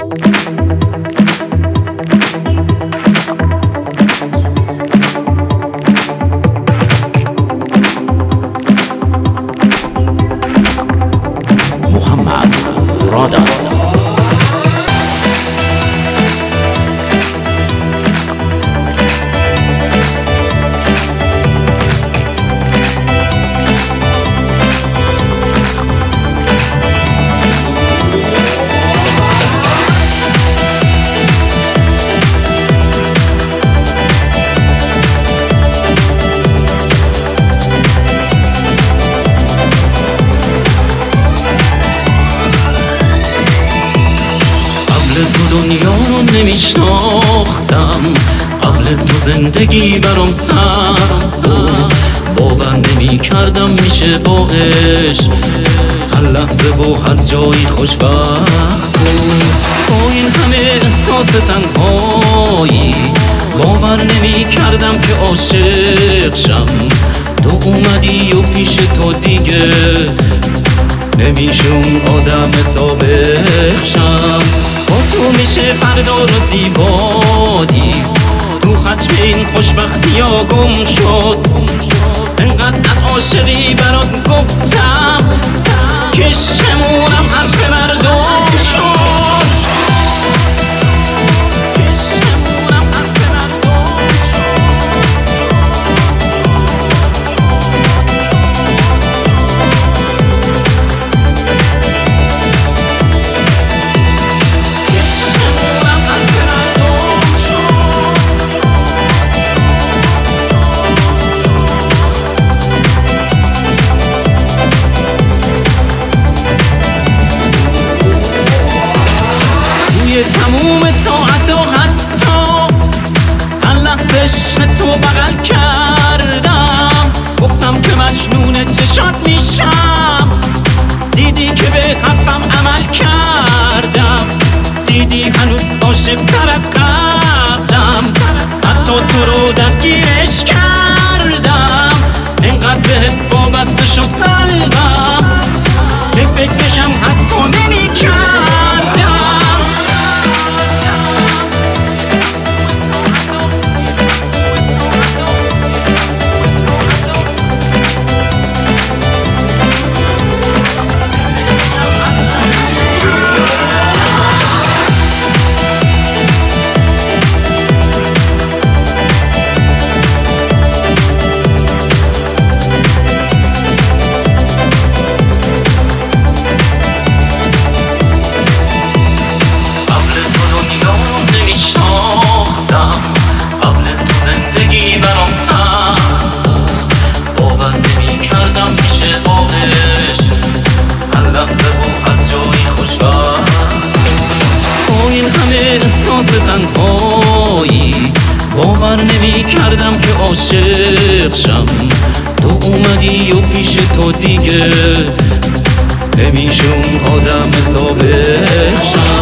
محمد رادار. تو دنیا رو نمیشناختم، قبل تو زندگی برام سخت بود. باور نمی کردم میشه با عشق هر لحظه و هر جایی خوشبخت بود. با این همه احساس تنهایی باور نمی کردم که عاشق شم. تو اومدی و پیش تو دیگه نمیشه اون آدم سابق شم. با تو میشه فردا رو زیبایی، تو ختم این خوشبختی ها گم شد. انقدر عاشقی برات گفتم که شمونم حرف مردم شد. تموم ساعت و حتی هر لحظه عشق تو بغل کردم. گفتم که مجنون چشات میشم، دیدی که به حرفم عمل کردم. دیدی هنوز عاشق‌تر از قبلم، حتی تو رو درگیرش کردم. اینقدر بهت وابسته شد قلبم که فکرشم حتی نمی‌کردم. احساس تنهایی باور نمی کردم که عاشق شم. تو اومدی و پیش تو دیگه نمیشه اون آدم سابق شم.